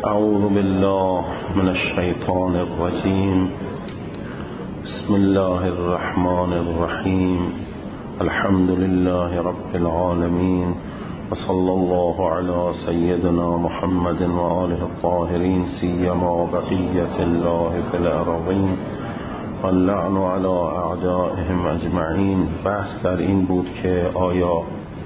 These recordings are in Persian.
اعوذ بالله من الشیطان الرجیم. بسم الله الرحمن الرحیم. الحمد لله رب العالمین و صلی الله علی سیدنا محمد و آله الطاهرین سیما بقیة الله فی الارضین و اللعن علی اعدائهم اجمعین. بحث در این بود که آیا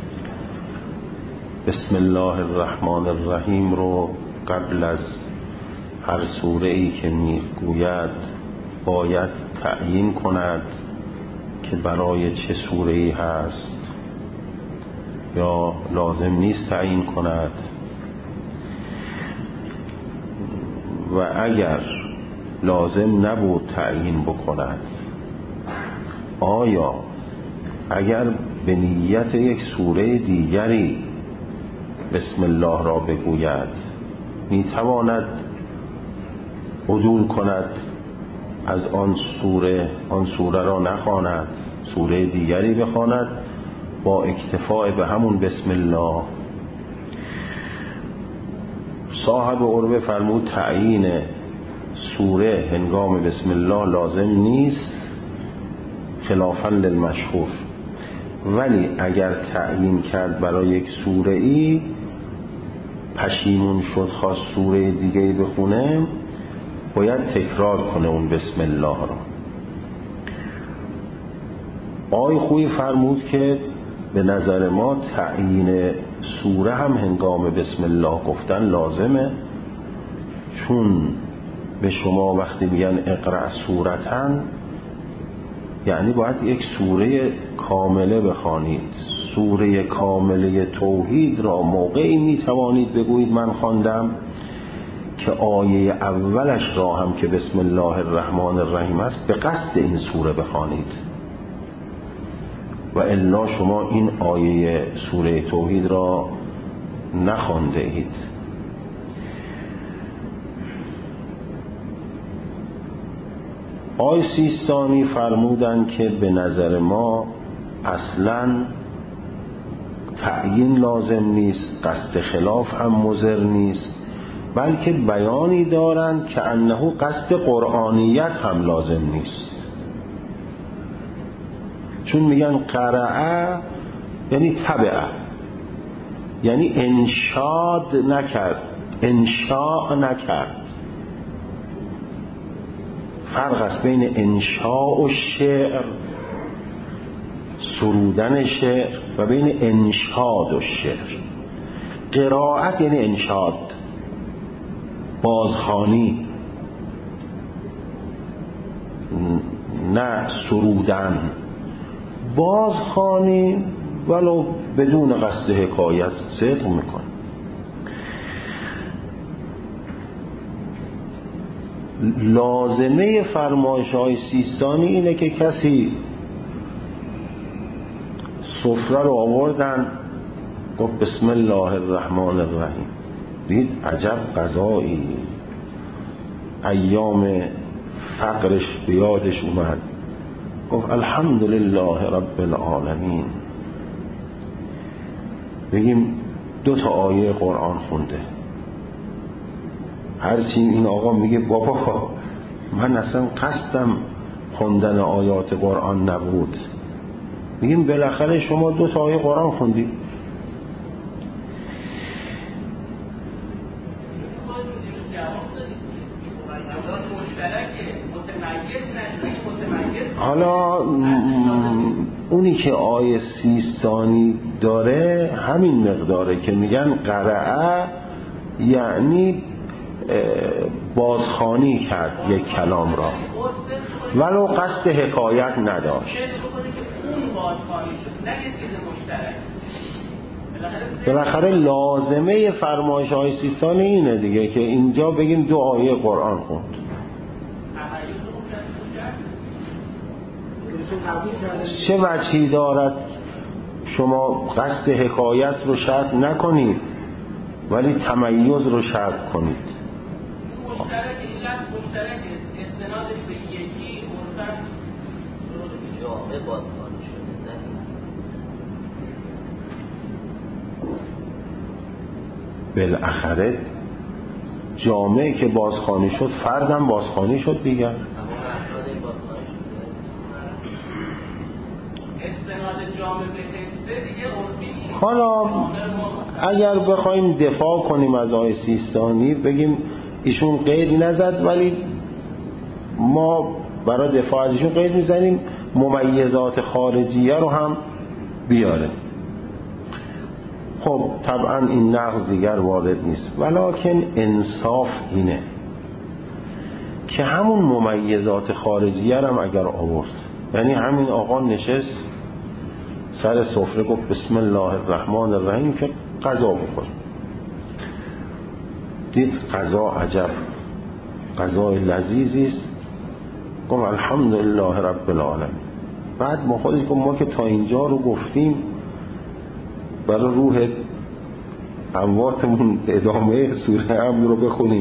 بسم الله الرحمن الرحیم رو قبل از هر سوره ای که میگوید باید تعیین کند که برای چه سوره ای هست یا لازم نیست تعیین کند، و اگر لازم نبود تعیین بکند آیا اگر به نیت یک سوره دیگری بسم الله را بگوید میتواند عدول کند از آن سوره را نخواند، سوره دیگری بخواند با اکتفاء به همون بسم الله. صاحب عربه فرمود تعیین سوره هنگام بسم الله لازم نیست خلافاً للمشهور، ولی اگر تعیین کرد برای یک سوره ای پشیمون شد خواست سوره دیگه بخونه باید تکرار کنه اون بسم الله را. آقای خویی فرمود که به نظر ما تعیین سوره هم هنگام بسم الله گفتن لازمه، چون به شما وقتی میگن اقرأ سورتن یعنی باید یک سوره کامله بخوانید. سوره کامله توحید را موقعی میتوانید بگویید من خواندم که آیه اولش را هم که بسم الله الرحمن الرحیم است به قصد این سوره بخوانید، و الا شما این آیه سوره توحید را نخوانده اید. آقای سیستانی فرمودند که به نظر ما اصلاً تعیین لازم نیست، قصد خلاف هم مضر نیست، بلکه بیانی دارند که انه قصد قرآنیت هم لازم نیست، چون میگن قرأ یعنی تبعه، یعنی انشاد نکرد، انشاء نکرد. فرق است بین انشاء و شعر، سرودن شعر، و بین انشاد و شعر. قرائت یعنی انشاد، بازخوانی، نه سرودن. بازخوانی ولو بدون قصد حکایت صدق میکن. لازمه فرمایش های سیستانی اینه که کسی سفره رو آوردن گفت بسم الله الرحمن الرحیم، دید عجب غذایی، ایام فقرش بیادش اومد، گفت الحمدلله رب العالمین. بگیم 2 آیه قرآن خونده، هرچی این آقا میگه بابا من اصلا قصدم خوندن آیات قرآن نبود، میگیم بالاخره شما 2 آیه قرآن خوندی. حالا اونی که آیه سیستانی داره همین مقداره که میگن قرأ یعنی بازخوانی کرد یک کلام را ولو قصد حکایت نداشت. بالاخره لازمه فرمایش های سیستانی اینه دیگه که اینجا بگیم 2 آیه قرآن خوند. چه وجهی دارد شما قصد حکایت رو شرط نکنید ولی تمیز رو شرط کنید؟ بالاخره جامعه که بازخوانی شد فردم بازخوانی شد دیگر. حالا اگر بخوایم دفاع کنیم از آقای سیستانی بگیم ایشون قید نزد، ولی ما برای دفاع از ایشون قید میزنیم ممیزات خارجیه رو هم بیاره. خب طبعا این نقض دیگر وارد نیست، ولکن انصاف اینه که همون ممیزات خارجیه هم اگر آورد، یعنی همین آقا نشست سر سفره گفت بسم الله الرحمن الرحیم که غذا بخوریم، دید غذا عجب غذای لذیذی است، گفت الحمدلله رب العالمین. بعد ما خودش گفت ما که تا اینجا رو گفتیم برای روح امواتمون ادامه سوره امر رو بخونیم،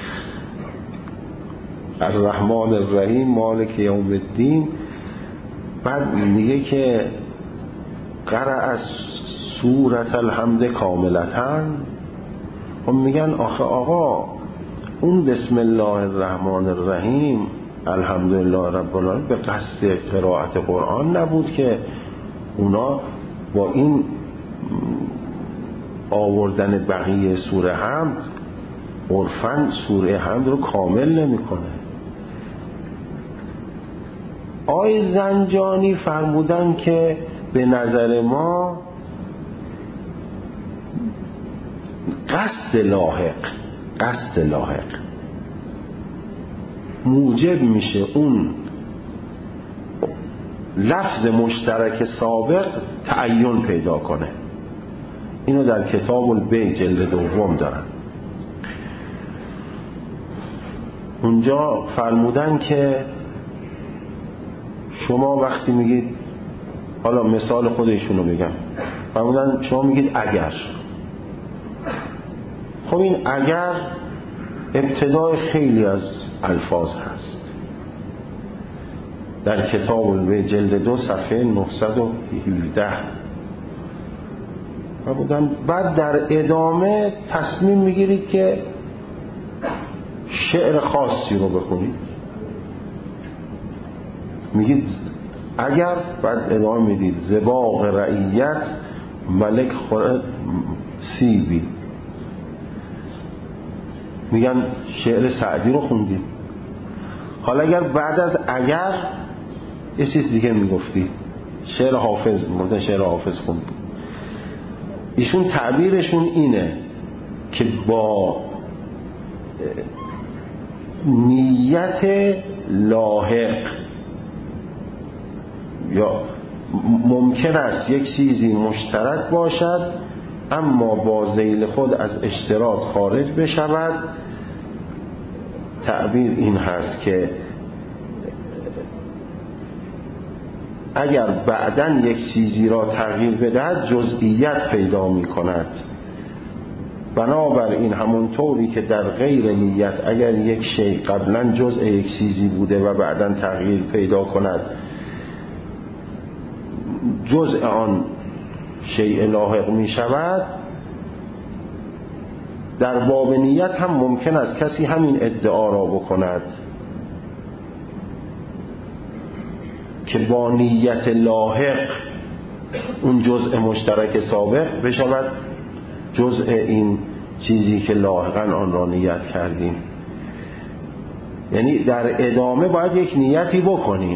الرحمن الرحیم مالک یوم الدین. بعد میگه که قرأ سورة الحمد کاملتاً. هم میگن آخه آقا اون بسم الله الرحمن الرحیم الحمدلله رب العالمین به قصد قرائت قرآن نبود که اونا با این آوردن بقیه سوره حمد عرفاً سوره حمد رو کامل نمیکنه. آقای زنجانی فرمودن که به نظر ما قصد لاحق موجب میشه اون لفظ مشترک سابق تعین پیدا کنه. اینو در کتاب البیع جلد دوم دارن. اونجا فرمودن که شما وقتی میگید، حالا مثال خودشونو بگم، فرمودن شما میگید اگر، خب این اگر ابتدای خیلی از الفاظ هست در کتاب البیع جلد 2 صفحه 917. فرمودن بعد در ادامه تصمیم میگیرید که شعر خاصی رو بخونید، میگید اگر، بعد ادامه میدید زباق رعیت ملک خورد سیبی، میگن شعر سعدی رو خوندید. حالا اگر بعد از اگر یه چیز دیگه میگفتی شعر حافظ، مثلا شعر حافظ خوندید. ایشون تعبیرشون اینه که با نیت لاحق، یا ممکن است یک چیزی مشترک باشد اما با ذیل خود از اشتراک خارج بشود. تعبیر این هست که اگر بعداً یک چیزی را تغییر بدهد جزئیت پیدا می کند. بنابراین همونطوری که در غیر نیت اگر یک شیء قبلاً جزء یک چیزی بوده و بعداً تغییر پیدا کند جزء آن شیء لاحق می شود، در باب نیت هم ممکن است کسی همین ادعا را بکند که با نیت لاحق اون جزء مشترک سابق بشود جزء این چیزی که لاحقاً آن را نیت کردیم. یعنی در ادامه باید یک نیتی بکنیم.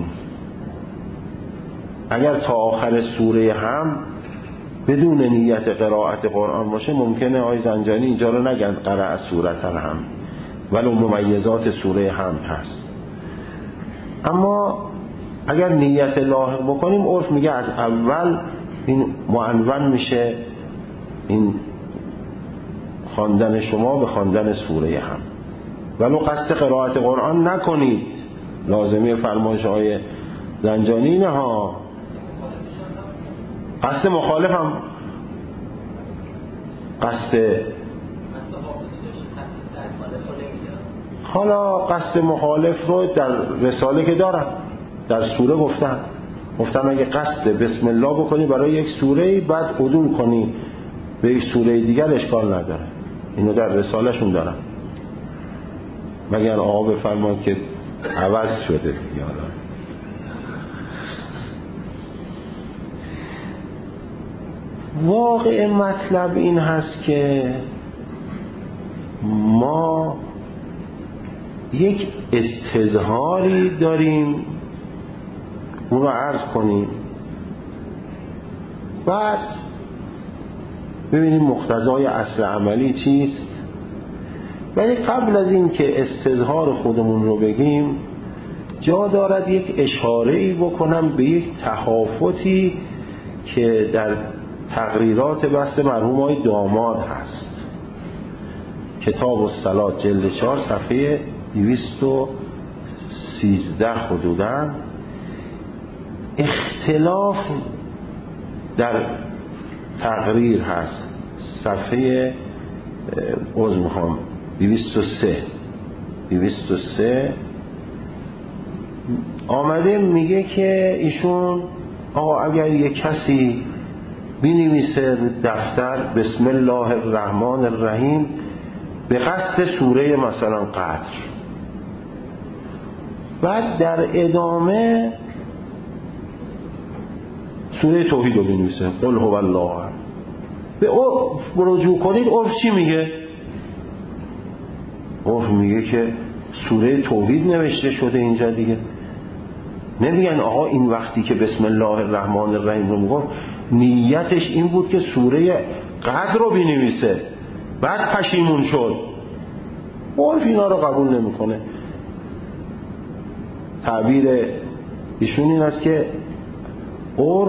اگر تا آخر سوره هم بدون نیت قرائت قرآن باشه ممکنه آقای زنجانی اینجا رو نگن قرأ سورة الحمد، ولو ممیزات سوره حمد هست. اما اگر نیت لاحق بکنیم عرف میگه از اول این معنون میشه این خواندن شما به خواندن سوره هم، ولو قصد قرائت قرآن نکنید. لازمه فرمایش آقای زنجانی نه ها، قصد مخالف هم قصد، حالا قصد مخالف رو در رساله که دارن در سوره گفتن اگه قصد بسم الله بکنی برای یک سوره بعد عدول کنی به یک سوره دیگر اشکال نداره. اینو در رسالهشون دارن. مگر آقا بفرمان که عوض شده دیگه. واقع مطلب این هست که ما یک استظهاری داریم، اون رو عرض کنیم، بعد ببینیم مقتضای اصل عملی چیست. ولی قبل از این که استظهار خودمون رو بگیم، جا دارد یک اشاره‌ای بکنم به یک تخافتی که در تقریرات بحث مرحوم آقای داماد هست. کتاب الصلات جلد 4 صفحه 213 حدوداً اختلاف در تقریر هست. صفحه 203 آمده میگه که ایشون آقا اگر یک کسی بنویسه دفتر بسم الله الرحمن الرحیم به قصد سوره مثلا قدر، بعد در ادامه سوره توحید رو بنویسه قل هو الله احد، به عرف رجوع کنید. عرف چی میگه؟ عرف میگه که سوره توحید نوشته شده اینجا دیگه. نمیگن آقا این وقتی که بسم الله الرحمن الرحیم رو میگفت نیتش این بود که سوره قدر رو بنویسه بعد پشیمون شد. عرف اینا رو قبول نمیکنه. تعبیر ایشون این است که عرف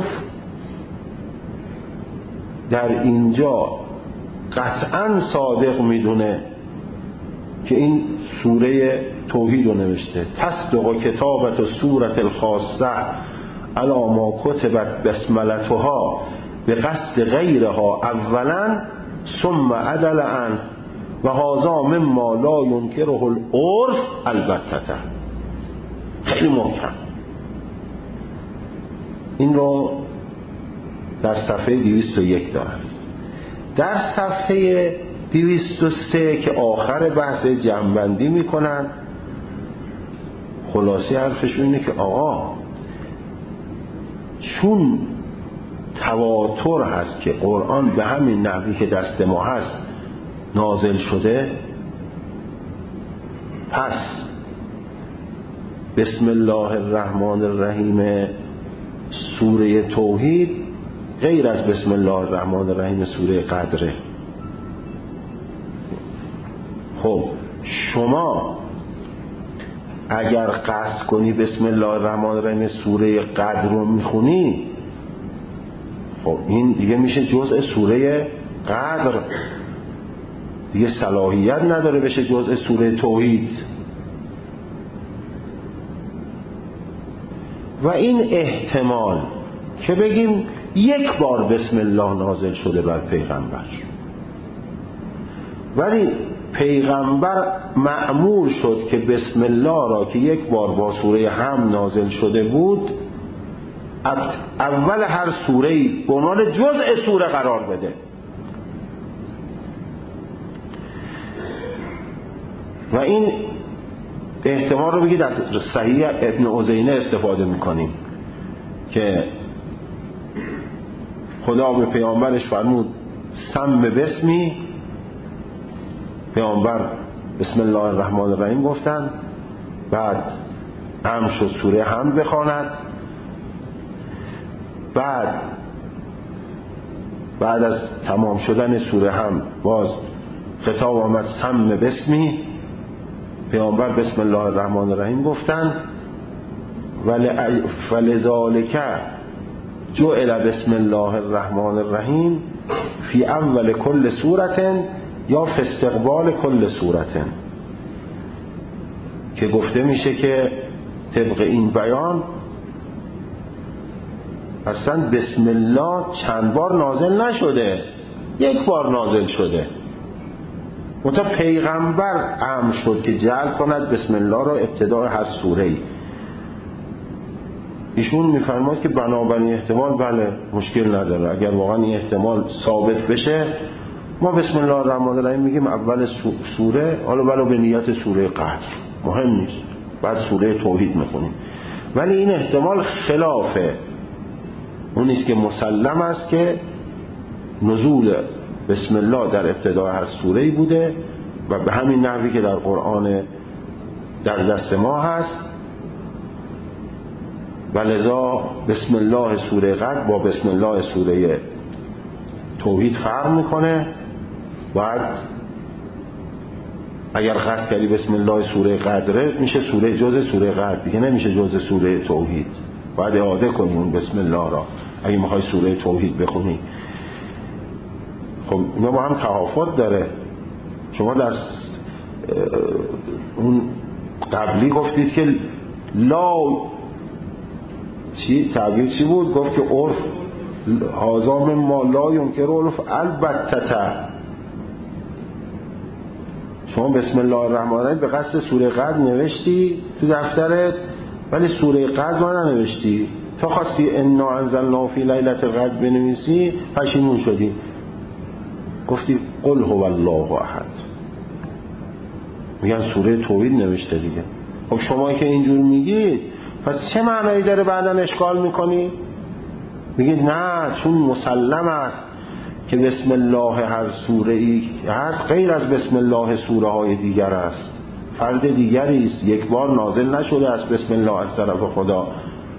در اینجا قطعا صادق میدونه که این سوره توحید رو نوشته. تصدق کتابت سورة الخاصه علی ما کتبت بسملتها به قصد غیرها اولا ثم عدل عنه و هذا مما لا ینکره العرف البتة. خیلی محکم. این رو در صفحه 201 دارم. در صفحه 203 که آخر بحث جمع‌بندی میکنن، خلاصه حرفشون اینه که آقا چون تواتر هست که قرآن به همین نحوی که دست ما هست نازل شده، پس بسم الله الرحمن الرحیم سوره توحید غیر از بسم الله الرحمن الرحیم سوره قدره. خب شما اگر قصد کنی بسم الله الرحمن الرحیم سوره قدر رو میخونی، خب این دیگه میشه جزء سوره قدر، دیگه صلاحیت نداره بشه جزء سوره توحید. و این احتمال که بگیم یک بار بسم الله نازل شده بر پیغمبر، ولی پیغمبر مأمور شد که بسم الله را که یک بار با سوره هم نازل شده بود اول هر سوره‌ای به عنوان جزء سوره قرار بده. و این احتمال رو بگید از صحیح ابن عزینه استفاده میکنیم که خدا به پیامبرش فرمود سم بسمی، پیامبر بسم الله الرحمن الرحیم گفتن، بعد هم شد سوره هم بخواند، بعد از تمام شدن سوره هم باز خطاب آمد سم بسمی، پیامبر بسم الله الرحمن الرحیم گفتن. فلذالک جعل بسم الله الرحمن الرحیم فی اول کل سورة یا فی استقبال کل سورة، که گفته میشه که طبق این بیان اصلا بسم الله چند بار نازل نشده، یک بار نازل شده. منتها پیغمبر امر شد که جعل کند بسم الله را ابتدای هر سوره‌ای. ایشون میفرماید که بنابراین احتمال بله مشکل نداره، اگر واقعا این احتمال ثابت بشه ما بسم الله الرحمن الرحیم میگیم اول سوره، حالا ولو به نیت سوره قدر مهم نیست، بعد سوره توحید میخونیم. ولی این احتمال خلافه اون نیست که مسلم است که نزول بسم الله در ابتدای هر سوره‌ای بوده و به همین نحوی که در قرآن در دست ما هست، و لذا بسم الله سوره قدر با بسم الله سوره توحید فرق میکنه. بعد اگر قصد کردی بسم الله سوره قدره میشه سوره جز سوره قدر دیگه، نمیشه جز سوره توحید. باید اعاده کنی اون بسم الله را اگه میخوای سوره توحید بخونی. خب اینا با هم تفاوت داره. شما در اون قبلی گفتید که لا تعبیر چی بود؟ گفت که عرف آزام ما لا ینکر عرف البته. شما بسم الله الرحمن الرحیم به قصد سوره قدر نوشتی تو دفترت، ولی سوره قدر ما ننوشتی. تا خواستی انا انزلنا فی لیلة القدر بنویسی پشیمون شدی، گفتی قل هو الله احد. میگن سوره توحید نوشته دیگه. خب شما که اینجور میگید پس چه معنایی داره بعداً اشکال میکنی؟ میگید نه چون مسلم است که بسم الله هر سوره ای هست غیر از بسم الله سوره های دیگر است، فرد دیگری است، یک بار نازل نشده است بسم الله از طرف خدا،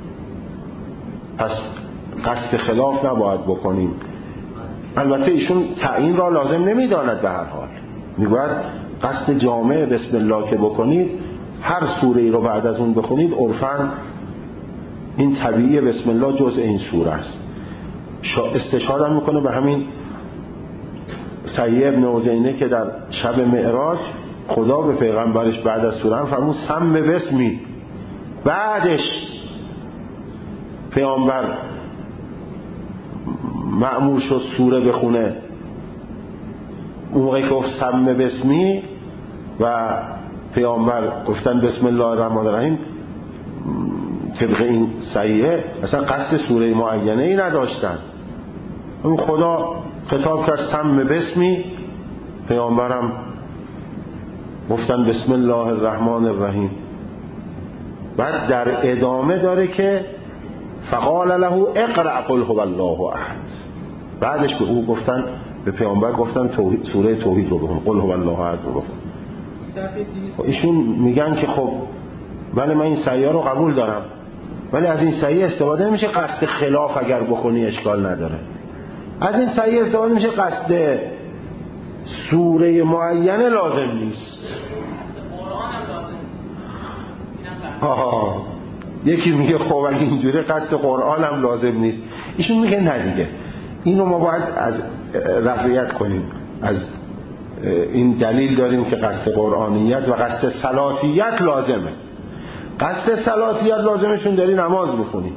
پس قصد خلاف نباید بکنیم. البته ایشون تعیین را لازم نمیداند، به هر حال میگوید قصد جامع بسم الله که بکنید هر سوره ای رو بعد از اون بخونید عرفاً این طبیعی بسم الله جزء این سوره است. استشهاد میکنه به همین سعی ابن عزینه که در شب معراج خدا به پیغمبرش بعد از سوره فرمود سم بسمی، بعدش پیامبر مأمور شد سوره بخونه. اون موقعی که گفت سم بسمی و پیامبر گفتن بسم الله الرحمن الرحیم طبق این صحیحه، اصلا قصد سوره معینه ای نداشتن. اون خدا خطاب کرد سم بسمی، پیامبرم گفتن بسم الله الرحمن الرحیم. بعد در ادامه داره که فقال له اقرأ قل هو الله احد. بعدش به او گفتن، به پیامبر گفتن سوره توحید رو بخون، قل هو الله احد رو بخون. ایشون میگن که خب بله من این صحیحه رو قبول دارم، ولی از این صحیحه استفاده نمیشه قصد خلاف اگر بکنی اشکال نداره. از این صحیحه استفاده میشه قصد سوره معینه لازم نیست. یکی میگه خب اگه اینجوری قصد قرآن هم لازم نیست. ایشون میگه نه دیگه، اینو ما باید از رفعیت کنیم. از این دلیل داریم که قصد قرآنیت و قصد صلاتیت لازمه. قصد صلاتیت لازمه چون داری نماز بخونی.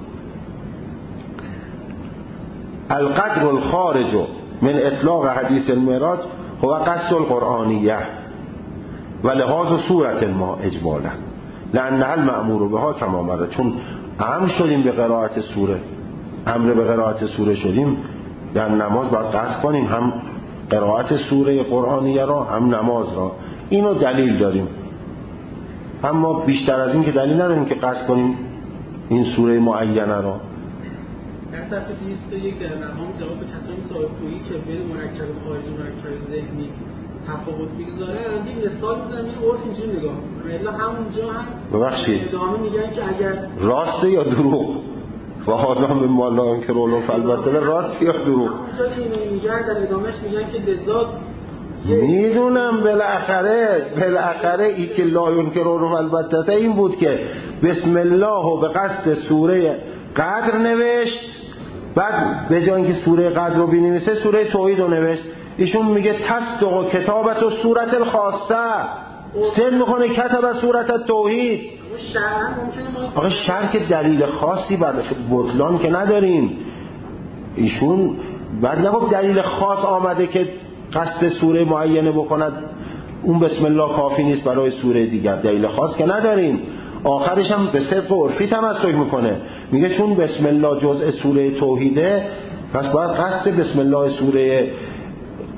القدر الخارج من اطلاق حدیث المعراج هو قصد القرآنیه و لحاظ صورت ما اجمالا لأنها المأمور بها کما مر. چون امر شدیم به قرائت سوره، امر به قرائت سوره شدیم، در نماز باید قصد کنیم هم قرائت سوره قرآنیه را هم نماز را. اینو دلیل داریم، اما بیشتر از این که دلیل نداریم که قصد کنیم این سوره معینه را. در صفحه 201 در نظام جواب به کسانی صاحب‌گویی که بین مرکب خارجی و مرکب ذهنی تفاوت می‌گذارند این مثال می‌زنم این عرف اینجوری نگاه کنه. الا همونجا هم ببخشید ادامه میگن که اگر راسته یا دروغ و حالا به مالا که رولو البته راست یا دروغ اونجا اینو میگن در ادامهش میگن که لذات میدونم بالاخره ای که لا ینکرون البته این بود که بسم الله و به قصد سوره قدر نوشت، بعد به جای اینکه سوره قدر رو بنویسه سوره توحید رو نوشت. ایشون میگه تصدق و کتابت و صورت الخاصه سن میکنه کتب صورت توحید. آقا شرک دلیل خاصی بعد بطلان که نداریم. ایشون بعد نگفت دلیل خاص آمده که قصد سوره معینه بکند اون بسم الله کافی نیست برای سوره دیگر، دلیل خاص که نداریم. آخرش هم به صدق عرفی تمسک میکنه، میگه چون بسم الله جزء سوره توحیده پس باید قصد بسم الله سوره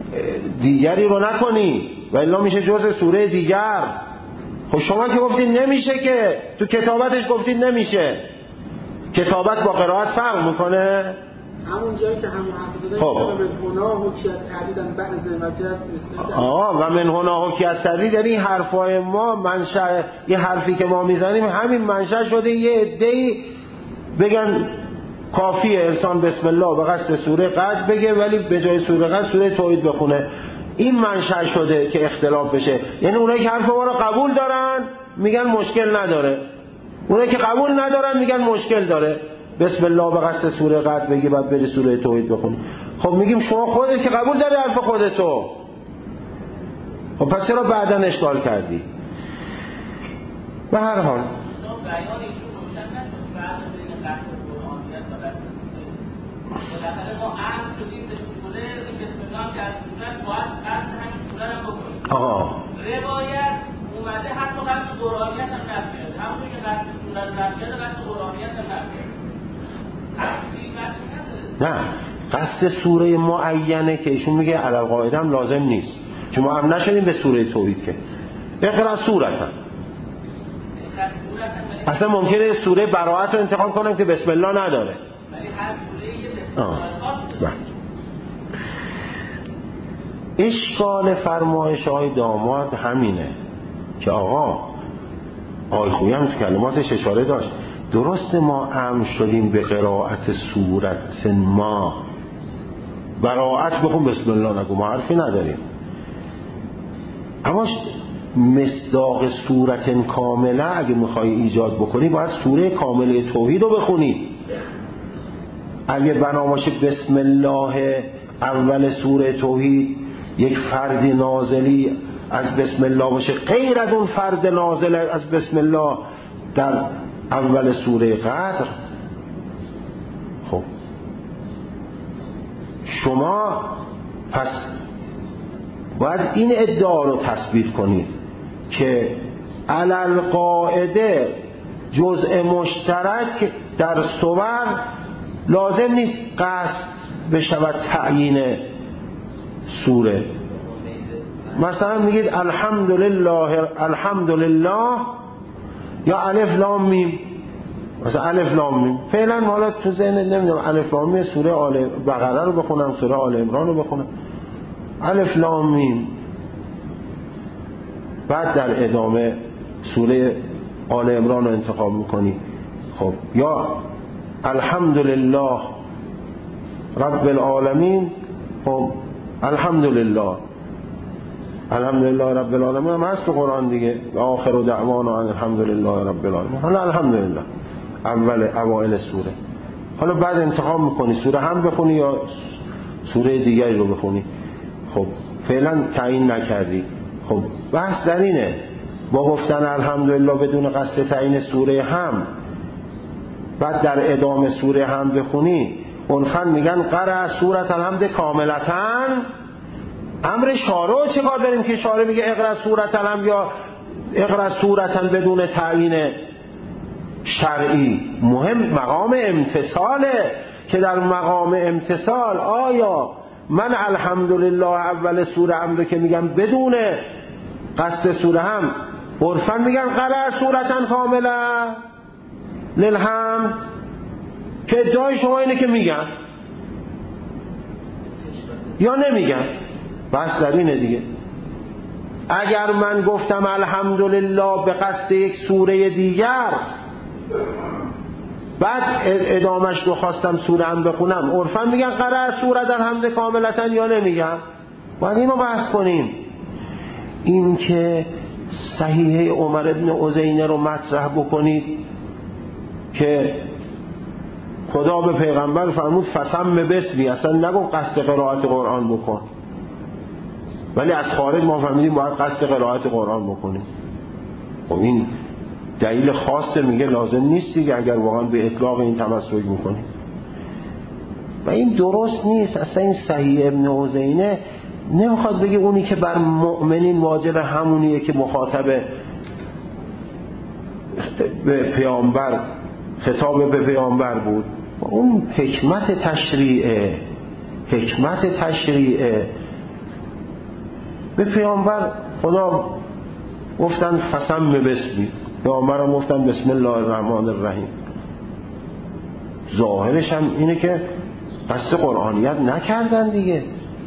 دیگری رو نکنی و الا میشه جزء سوره دیگر. خب شما که گفتید نمیشه، که تو کتابتش گفتید نمیشه. کتابت با قرائت فرق میکنه. همون جایی که همون حرف زدن من گناه و کیت تردیدن بعد از نعمت و من هنا و کیت تردید، یعنی این حرفای ما منشأ، یه حرفی که ما میزنیم همین منشأ شده یه عده‌ای بگن کافیه انسان بسم الله به قصد سوره قد بگه ولی به جای سوره قد سوره توحید بخونه. این منشأ شده که اختلاف بشه. یعنی اونایی که حرف ما رو قبول دارن میگن مشکل نداره، اونایی که قبول ندارن میگن مشکل داره. بسم الله به قصد سوره قد بگی بعد بری سوره توحید بخونی. خب میگیم شما خودت که قبول داری حرف خودتو، خب پس چرا بعداً اشکال کردی؟ به هر حال روایت اومده حتی قصد قرآنیت هم نفیده، همونی که قصد سوره رو نفیده قصد قرآنیت هم نفیده. نه، قصد سوره معینه که ایشون میگه علی القاعده هم لازم نیست، چون ما هم نشدیم به سوره توحید که اقرا سورتا. اصلا ممکنه سوره براءت رو انتخاب کنم که بسم الله نداره، ولی هر سوره یه اشکال فرمایش های داماد همینه که آقا خویی هم تو کلماتش اشاره داشت، درست ما امر شدیم به قرائت سورت ما، براءت بخون بسم الله نگو، ما حرفی نداریم، اما مصداق سورت کامله اگه میخوای ایجاد بکنی باید سوره کامله توحید رو بخونی. اگه بنا باشه بسم الله اول سوره توحید یک فرد نازلی از بسم الله باشه غیر از اون فرد نازل از بسم الله در اول سوره قدر، خب شما پس باید این ادعا رو تثبیت کنید که علی القاعده جزء مشترک در صور لازم نیست قصد بشود تعیین سوره. مثلا میگید الحمدلله یا الف لام میم، مثلا الف لام میم فعلا حالا تو ذهن نمیدونم الف لام میم سوره آل بقره رو بخونم سوره آل عمران رو بخونم، الف لام میم، بعد در ادامه سوره آل عمران رو انتخاب میکنی. خب یا الحمدلله رب العالمین، خب الحمدلله رب العالمین هم هست تو قرآن دیگه، آخر و دعوانا الحمدلله رب العالمین، حالا الحمدلله اوائل سوره. حالا بعد انتخاب میکنی سوره هم بخونی یا سوره دیگری رو بخونی. خب فعلا تعیین نکردی. خب بحث در اینه با گفتن الحمدلله بدون قصد تعیین سوره هم بعد در ادامه سوره هم بخونی، اونفن میگن قرأ سورة الحمد کاملتاً. امر شارع چه کار داریم که شارع میگه اقرأ سورة الحمد یا اقرأ سورة بدون تعیین شرعی؟ مهم مقام امتثاله که در مقام امتثال آیا من الحمدلله اول سوره هم که میگم بدون قصد سوره هم عرفاً میگن قرأ سورة کاملة للحمد، که ادعای شما اینه که میگن یا نمیگن؟ بس در اینه دیگه. اگر من گفتم الحمدلله به قصد یک سوره دیگر بعد ادامش رو خواستم سوره هم بخونم، عرفاً میگن قرأ سوره در حمد کاملتاً یا نمیگن؟ باید اینو بحث کنیم. این که صحیحه عمر ابن عزینه رو مطرح بکنید که خدا به پیغمبر فرمود فسم بسمی، اصلا نگو قصد قرائت قرآن بکن، ولی از خارج ما فهمیدیم باید قصد قرائت قرآن بکنیم. خب این دلیل خاصه، میگه لازم نیست دیگه اگر واقعا به اطلاق این تمسک میکنیم، و این درست نیست. اصلا این صحیح ابن عزینه نمیخواد بگه اونی که بر مؤمنین واجب همونیه که مخاطب به پیامبر خطاب به پیامبر بود. اون حکمت تشریعه به پیامبر خدا گفتن فسم بسمی، پیامبرم گفتن بسم الله الرحمن الرحیم. ظاهرش هم اینه که قصد قرآنیت نکردن دیگه.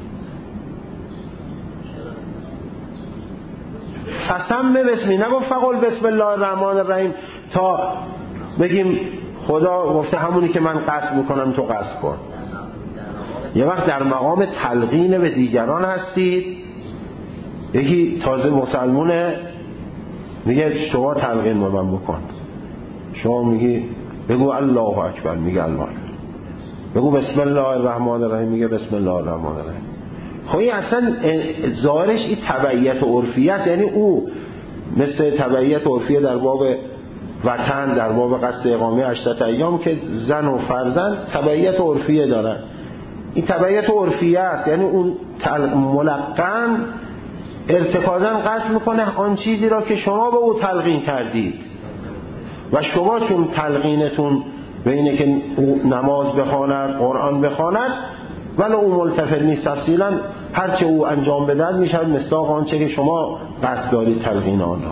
فسم بسمی، نگفت فقل بسم الله الرحمن الرحیم تا بگیم خدا گفته همونی که من قصد میکنم تو قصد کن. یه وقت در مقام تلقین به دیگران هستید، یکی تازه مسلمونه میگه شما تلقین به من بکن، شما میگی بگو الله اکبر، میگه الله اکبر. بگو بسم الله الرحمن الرحیم، میگه بسم الله الرحمن الرحیم. خب این اصلا ظاهرش این تبعیت عرفیت، یعنی او مثل تبعیت عرفیه در باب وطن، در باب قصد اقامه 8 ایام که زن و فرزند تبعیت عرفیه دارن. این تبعیت عرفیه است، یعنی اون ملقن ارتکازاً قصد میکنه آن چیزی را که شما به او تلقین کردید و شما چون تلقینتون به اینه که نماز بخواند، قرآن بخواند، ولی او ملتفت نیست، تفصیلا هرچه او انجام بدهد میشد مصداق آنچه که شما قصد دارید تلقین آن را.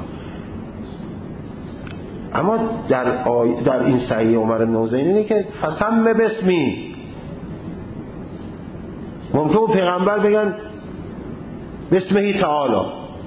اما در این صحیح عمر بن حسین اینه که فسم بسمی، ممکنه پیغمبر بگن بسمه تعالی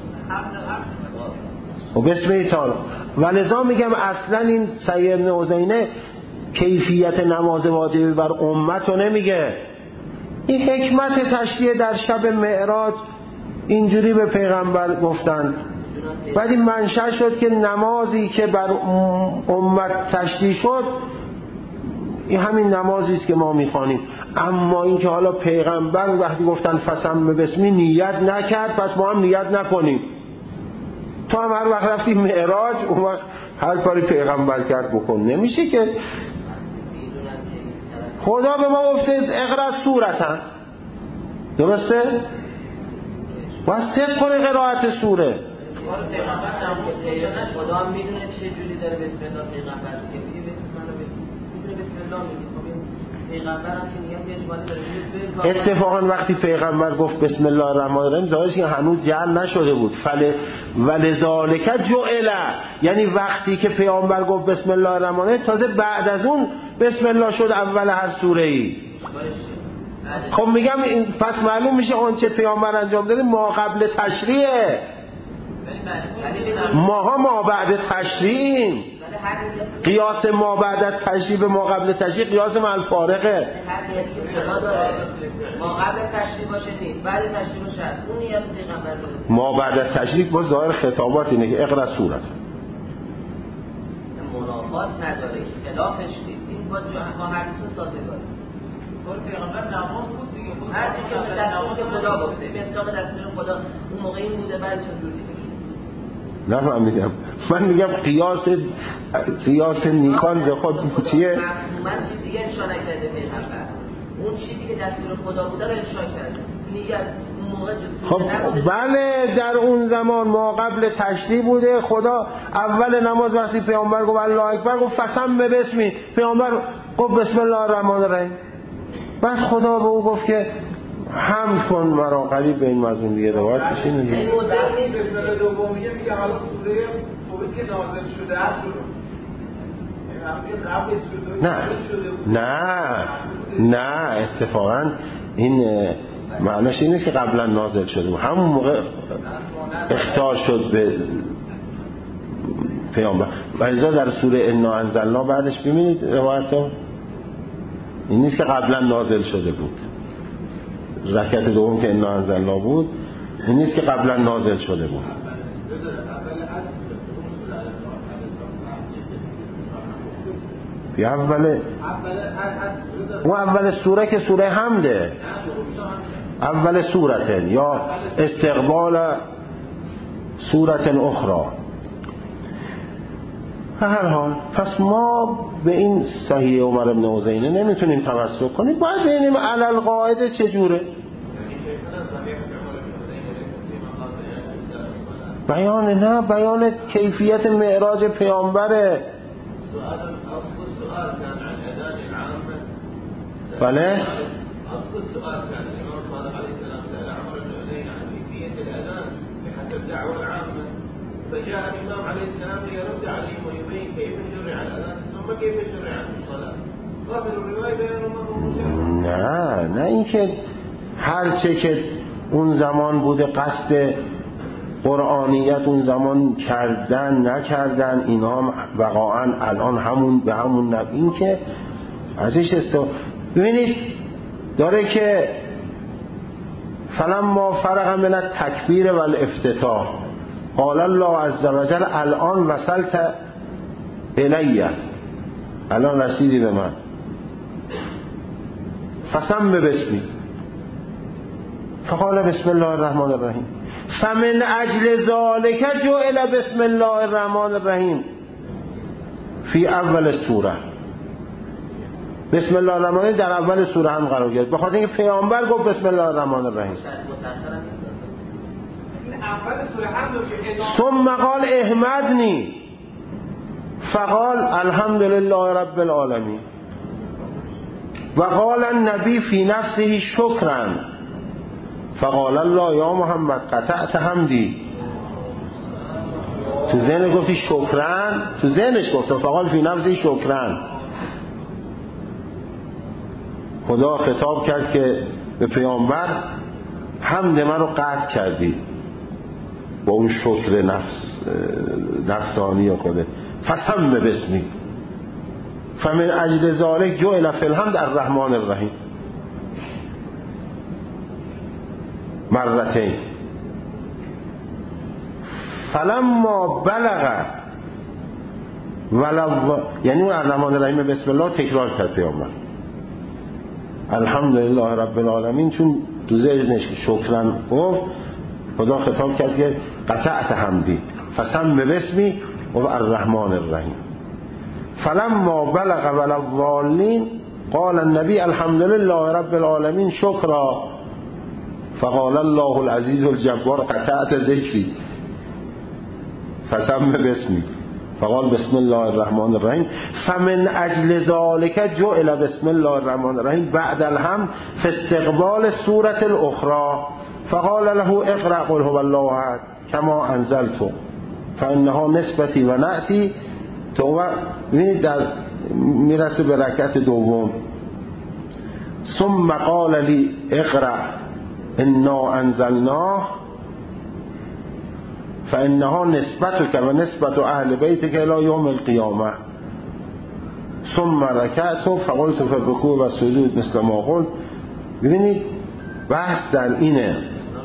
و بسمه تعالی، ولذا میگم اصلا این صحیح ابن حسینه کیفیت نماز واجب بر امت رو نمیگه. این حکمت تشریع در شب معراج اینجوری به پیغمبر گفتند، بعد این منشأ شد که نمازی که بر امت تشریع شد این همین نمازی است که ما میخوانیم. اما این که حالا پیغمبر وقتی گفتن فسم بسمی نیت نکرد، پس ما هم نیت نکنیم. تو هم هر وقت رفتی معراج اون وقت هر کاری پیغمبر کرد بکن، نمیشه که. خدا به ما گفته اقرا سورتن، درسته؟ باید صدق کنه قرائت سوره. خدا هم میدونه چه جوری داره بسم الله پیغمبر میگه بسم الله میگه. اتفاقا وقتی پیغمبر گفت بسم الله الرحمن الرحیم ظاهرش که هنوز جعل نشده بود. ولذالک جعل، یعنی وقتی که پیغمبر گفت بسم الله الرحمن الرحیم تازه بعد از اون بسم الله شد اول هر سوره ای. خب میگم پس معلوم میشه اون چه پیغمبر انجام داده ما قبل تشریعه، ما بعد تشریعیم. قیاس ما بعد از تشریع به ما قبل تشریع قیاس مع الفارقه. ما قبل تشریع باشه نیست، بعد تشریع باشه اون نیت پیغمبر داره. ما بعد از تشریع با ظاهر خطابات اینه که اقرا سورت منافات نداره، خلافش نیست. این با حدیث سازگاره. کل پیغمبر نماز بود دیگه، هر چیزی که دستور خدا گفته به اطلاق دستور خدا اون موقع این بوده، بعدش اینجوری نفهمیدم. من میگم قیاس نیکان به خود چیه؟ من چیزی دیگه اشاره نکرده پیغمبر، اون چیزی که دستور خدا بوده رو اشاره کرده. نیت خب بله در اون زمان ما قبل تشریع بوده. خدا اول نماز وقتی پیامبر گفت الله اکبر گفت فسم بسمی، پیامبر گفت بسم الله الرحمن الرحیم. بعد خدا به او گفت که حمد کن مرا، قریب به این مضمون دیگه روایت بشین دیگه. این مدت بسم الله دوم میگه حالا سوره توبه که نازل شده است نه اتفاقا این معنیش اینه که قبلا نازل شده بود، همون موقع اخطار شد به پیامبر. و لذا در سوره انا انزلنا بعدش ببینید روایتو این نیست که قبلا نازل شده بود. رکعت دوم که انا انزلنا بود این نیست که قبلا نازل شده بود. اول سوره که سوره حمده، اول سوره یا استقبال سوره اخرى. هر حال پس ما به این صحیح عمر بن حسینه نمیتونیم تمسک کنیم، باید ببینیم علی القاعده چجوره. بیان کیفیت معراج پیامبره. بله الأذان بحسب الدعوة العامة، فجاء الإمام عليه السلام ليرد عليهم ويبين كيف شرع الأذان ثم كيف شرع الصلاة. ظاهر الرواية بينهما مشابه. نه اینکه هر چه که اون زمان بوده قصد قرآنیت اون زمان کردن نکردن اینا هم واقعا الان همون به همون نب. این که ازش ببینید داره که فلما فرغ من التکبیر و الافتتاح قال الله عز وجل الان وصلت الیه، الان رسیدی به من، فسم بسمی، فقال بسم الله الرحمن الرحیم، فمن اجل ذالک جعل بسم الله الرحمن الرحیم فی اول سوره. بسم الله الرحمن الرحیم در اول سوره هم قرار گرفت، بخاطر اینکه پیامبر گفت بسم الله الرحمن الرحیم. ثم قال احمدنی فقال الحمد لله رب العالمین و قال النبی فی نفسه شکرا فقال الله یا محمد قطعت حمدی. تو ذهنش گفتی شکرا، تو ذهنش گفت فقال فی نفسه شکرا. خدا خطاب کرد که به پیامبر حمد من رو قطع کردی با اون شکر نفسانی خوده. فسم بسمی فمن اجل ذالک جعل فی الحمد الرحمن الرحیم مرتين. فلما بلغ یعنی اون الرحمن الرحیم بسم الله تکرار کرد پیامبر الحمدلله رب العالمین، چون تو ذهنش شکرا گفت خدا خطاب کرد که قطعت حمدی فسم بسمی و الرحمن الرحیم. فلما بلغ والضالین قال النبی الحمدلله رب العالمین شکرا فقال الله العزیز الجبار قطعت ذکری فسم بسمی فقال بسم الله الرحمن الرحیم. فمن اجل ذالک جعل بسم الله الرحمن الرحیم بعد الحمد في استقبال السوره الاخرى فقال له اقرأ قل هو الله احد كما انزلت فانها نسبتی و نعتی. تو در میرسه به رکعت دوم ثم قال لی اقرأ انا انزلناه فانها نسبتك و نسبت اهل بیتك الى یوم القیامه ثم رکعت فقلت في الرکوع و السجود مثل ما قلت. ببینید بحث در اینه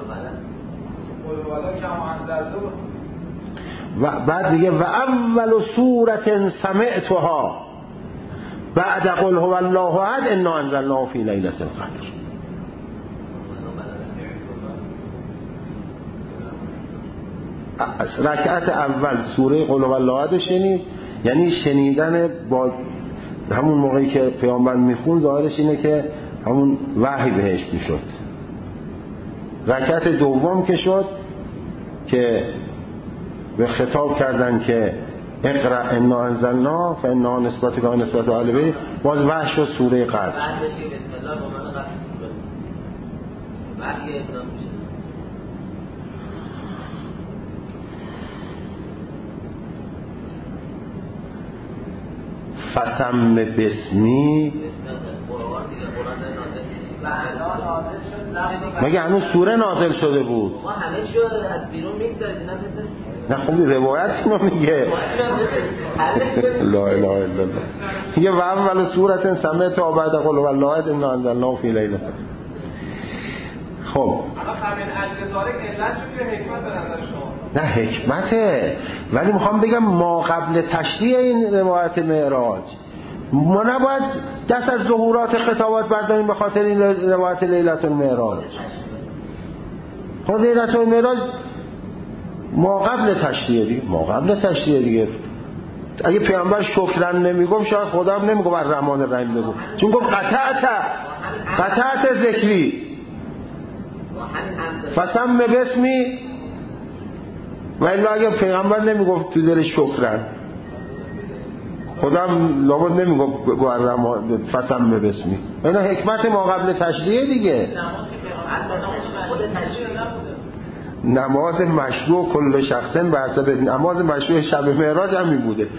و بعد دیگه و اول سوره سمعتها بعد قل هو الله احد انا انزلناه فی لیلة القدر. رکعت اول سوره قل هو الله احد شنید، یعنی شنیدن با همون موقعی که پیامبر میخوند ظاهرش اینه که همون وحی بهش میشد. رکعت دوم که شد که به خطاب کردن که اقرأ انا انزلنا فانا نسبت که نسبت اهل بیت، باز وحی شد سوره قدر. فسم بسمی مگه هنوز سوره نازل شده بود؟ ما همه چی رو از بیرون میگذارید نه خب روایت اینو میگه لا اله الا الله میگه و اول سورت سمعت و بعد قل والله احد انا انزلناه فی لیلة. خب نه حکمته، ولی میخوام بگم ما قبل تشریع این روایت معراج ما نباید دست از ظهورات خطابات برداریم به خاطر این روایت لیلة المعراج. خب لیلة المعراج ما قبل تشریع دیگه اگه پیامبر شکرن نمیگم شاید خدا هم نمیگم الرحمن الرحیم بگو، چون گفت قطعت ذکری فسم بسمی و الا اگه پیغمبر نمیگفت تو دلش شکرن خدا هم لابد نمیگفت فسم بسمی. اینا حکمت ما قبل تشریع دیگه. نماز مشروع کل شخصن به حسب نماز مشروع شب معراج هم این بوده.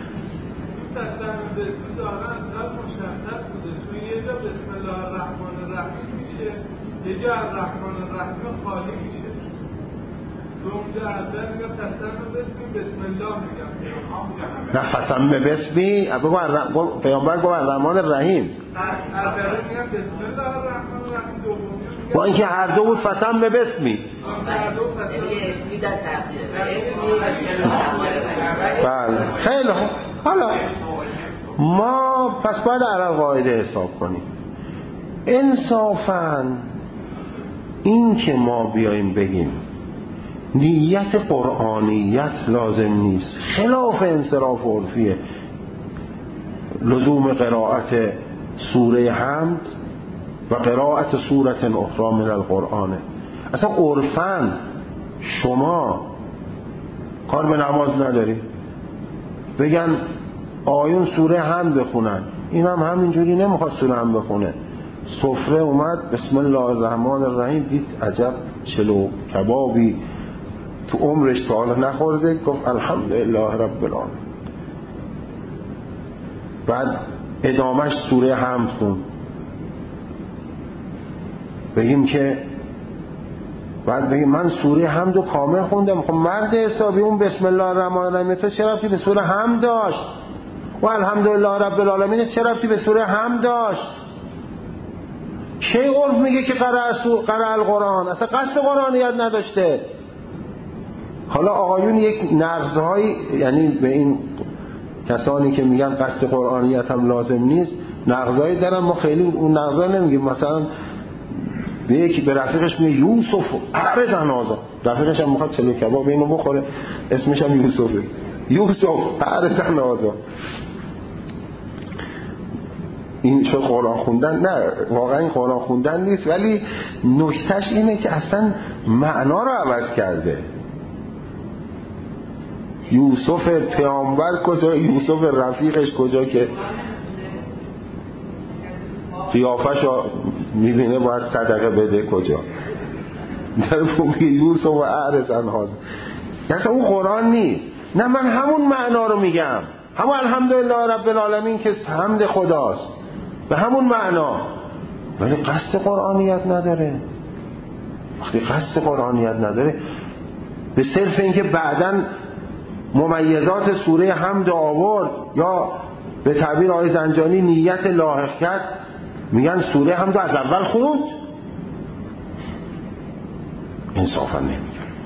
یه جا الرحمن الرحیم خالی میشه، تو اونجا اول میگم قسم بسمی بسم الله میگم، نه قسم بسمی بگو پیامبر گفت الرحمن الرحیم، اولی میگم بسم الله الرحمن الرحیم، دومی با اینکه هر دو بود قسم بسمی. بله خیلی خوب. حالا ما پس باید علی قاعده حساب کنیم. انصافاً این که ما بیاییم بگیم نیت قرآنیت لازم نیست، خلاف انصراف عرفیه لزوم قرائت سوره حمد و قرائت سوره اخرى من القرآن. اصلا عرفاً شما کار به نماز نداری بگن آیون سوره حمد بخونن، این هم همینجوری نمیخواد سوره حمد بخونه. سفره اومد بسم الله الرحمن الرحیم، دید عجب چلو کبابی تو عمرش تا حالا نخورده، گفت الحمدلله رب العالمین. بعد ادامش سوره حمد خوند. بگیم که بعد بگیم من سوره حمد رو کامل خوندم. خب مرد حسابی اون بسم الله الرحمن الرحیم تو چه ربطی به سوره حمد داشت؟ و الحمدلله رب العالمین چه ربطی به سوره حمد داشت؟ چه عرف میگه که قرأ القرآن اصلا قصد قرآنیت نداشته؟ حالا آقایون یک نقض‌هایی، یعنی به این کسانی که میگن قصد قرآنیت هم لازم نیست نقض‌هایی دارن، ما خیلی اون نقض‌ها نمیگیم. مثلا به یکی به رفیقش میگه یوسف اعرض عن هذا، رفیقش هم میخواد چلو کباب اینو بخوره، اسمش هم یوسفه، یوسف اعرض عن هذا. این شو قرآن خوندن؟ نه واقعا این قرآن خوندن نیست، ولی نکتهش اینه که اصلا معنا رو عوض کرده. یوسف پیامبر کجا، یوسف رفیقش کجا که قیافش رو میبینه باید صدقه بده کجا؟ در فوقی یوسف و اعرض عن هذا. یعنی اون قرآن نیست. نه من همون معنا رو میگم، همون الحمدلله رب العالمین که حمد خداست به همون معنا، ولی قصد قرآنیت نداره. وقتی قصد قرآنیت نداره به صرف اینکه بعداً ممیزات سوره حمد آورد یا به تعبیر آقای زنجانی نیت لاحق کرد، میگن سوره حمد از اول خوند. انصافا نمیگن.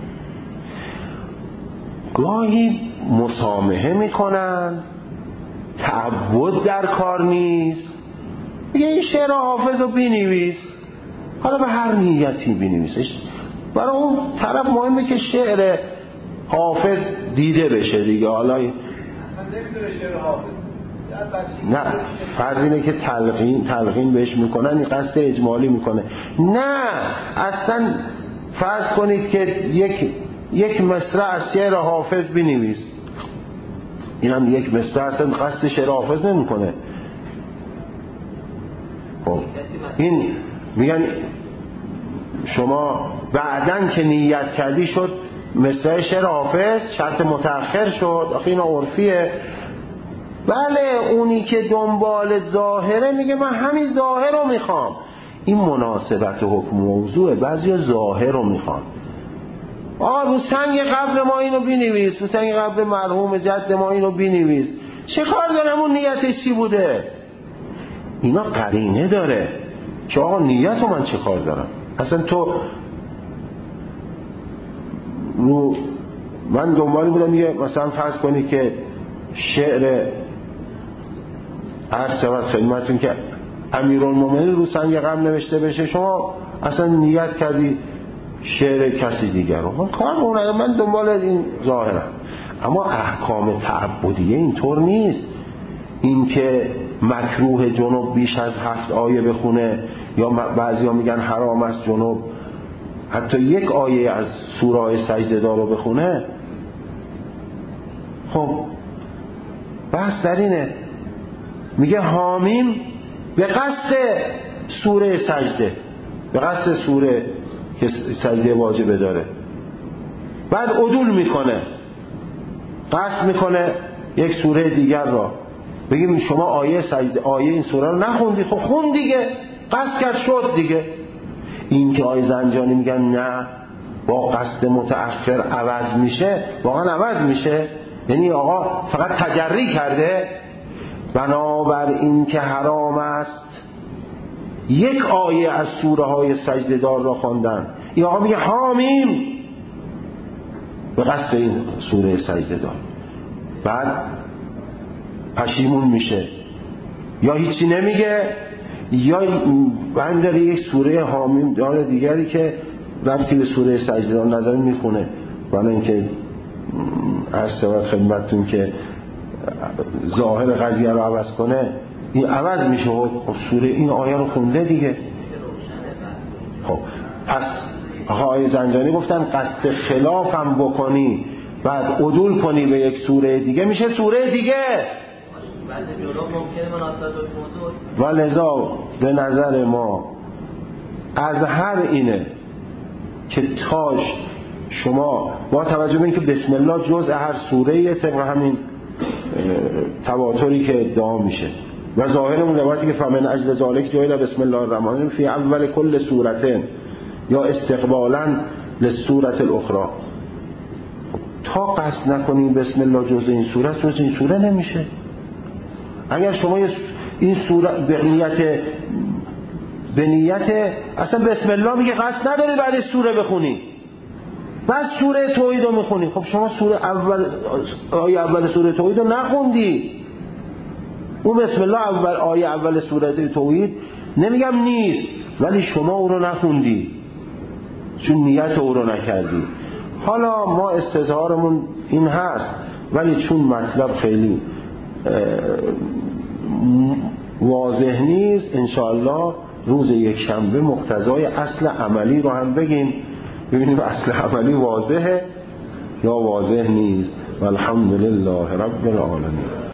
گاهی مسامحه میکنن، تعبد در کار نیست، میگه این شعر حافظ رو بینویس، حالا به هر نیتی بینویسش، برای اون طرف مهمه که شعر حافظ دیده بشه دیگه. حالا نه فرض اینه که تلقین بهش میکنن، این قصد اجمالی میکنه. نه اصلا فرض کنید که یک مصرع از شعر حافظ بنویس، این هم یک مصرع اصلا قصد شعر حافظ نمیکنه. خب این میگن شما بعدن که نیت کردی شد مصرع شعر حافظ، شرط متأخر شد، آخه این عرفیه. بله اونی که دنبال ظاهره میگه من همین ظاهر رو میخوام. این مناسبت حکم موضوعه، بعضی ظاهر رو میخوام. رو سنگ قبر ما اینو بینویس، رو سنگ قبر مرحوم جد ما اینو بینویس. چه کار دارم اون نیتش چی بوده؟ اینا قرینه داره که آقا نیت من چه کار دارم. اصلا تو من دنبالی بودم میگه مثلا فرض کنی که شعر عرض شود خدمتون که امیرالمومنین رو سنگ قبر نوشته بشه، شما اصلا نیت کردی شعر کسی دیگر رو، کار اون من دنبال این ظاهرم. اما احکام تعبدیه اینطور نیست. این که مکروه جنوب بیش از 7 آیه بخونه، یا بعضیا میگن حرام است جنوب حتی 1 آیه از سوره سجده دار رو بخونه. خب بحث در اینه، میگه حامیم به قصد سوره سجده، به قصد سوره که سجده واجبه داره. بعد عدول میکنه، قصد میکنه یک سوره دیگر را. بگیم شما آیه این سوره رو نخوندی، خب خون دیگه، قصد کرد شد دیگه. این که آیه زنجانی میگن نه با قصد متأخر عوض میشه، واقعا عوض میشه، یعنی آقا فقط تجری کرده. بنابر این که حرام است یک آیه از سوره های سجده دار را خواندن، این آقا میگه حامیم به قصد این سوره سجده دار، بعد پشیمون میشه یا هیچی نمیگه، یا بندر یک سوره حامیم داره دیگری که ربطی به سوره سجده دار نداره میخونه. برای اینکه عرض شود خدمتتون که ظاهر قضیه رو عوض کنه، این عوض میشه. خب سوره این آیه رو خونده دیگه. خب پس آقای زنجانی گفتن قصد خلاف هم بکنی بعد عدول کنی به یک سوره دیگه میشه سوره دیگه. و لذا به نظر ما از هر اینه که تاش شما با توجه به اینکه بسم الله جزء هر سوره طبق همین تواتری که ادعا میشه و ظاهرمون روایتی که فمن اجل ذالک جایل بسم الله الرحمن الرحیم فی اول کل سورته یا استقبالا للسوره الاخرى. تا قصد نکنیم بسم الله جزء این سوره، جزء این سوره نمیشه. اگر شما این سوره به نیت اصلا بسم الله میگه قصد نداری بعد سوره بخونی، بعد سوره توحید رو میخونی، خب شما سوره اول سوره توحید رو نخوندی. اون بسم الله آیه اول سوره توحید نمیگم نیست، ولی شما او رو نخوندی چون نیت او رو نکردی. حالا ما استظهارمون این هست، ولی چون مطلب خیلی واضح نیست، انشاءالله روز یک شنبه مقتضای اصل عملی رو هم بگیم، ببینیم اصل عملی واضحه یا واضح نیست. والحمدلله رب العالمین.